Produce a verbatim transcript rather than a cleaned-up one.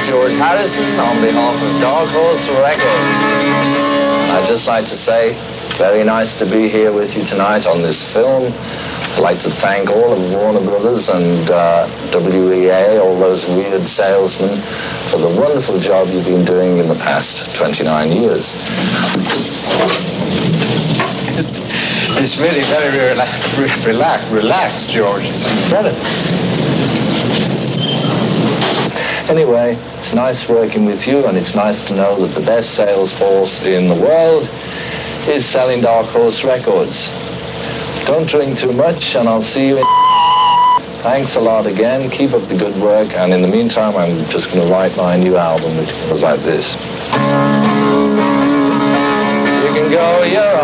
George Harrison on behalf of Dark Horse Records. I'd just like to say, very nice to be here with you tonight on this film. I'd like to thank all of Warner Brothers and uh, W E A, all those weird salesmen, for the wonderful job you've been doing in the past twenty-nine years. It's really very relaxed, relax, relaxed, George. It's incredible. Anyway, it's nice working with you, and it's nice to know that the best sales force in the world is selling Dark Horse Records. Don't drink too much, and I'll see you in... Thanks a lot again. Keep up the good work, and in the meantime, I'm just going to write my new album, which goes like this. You can go your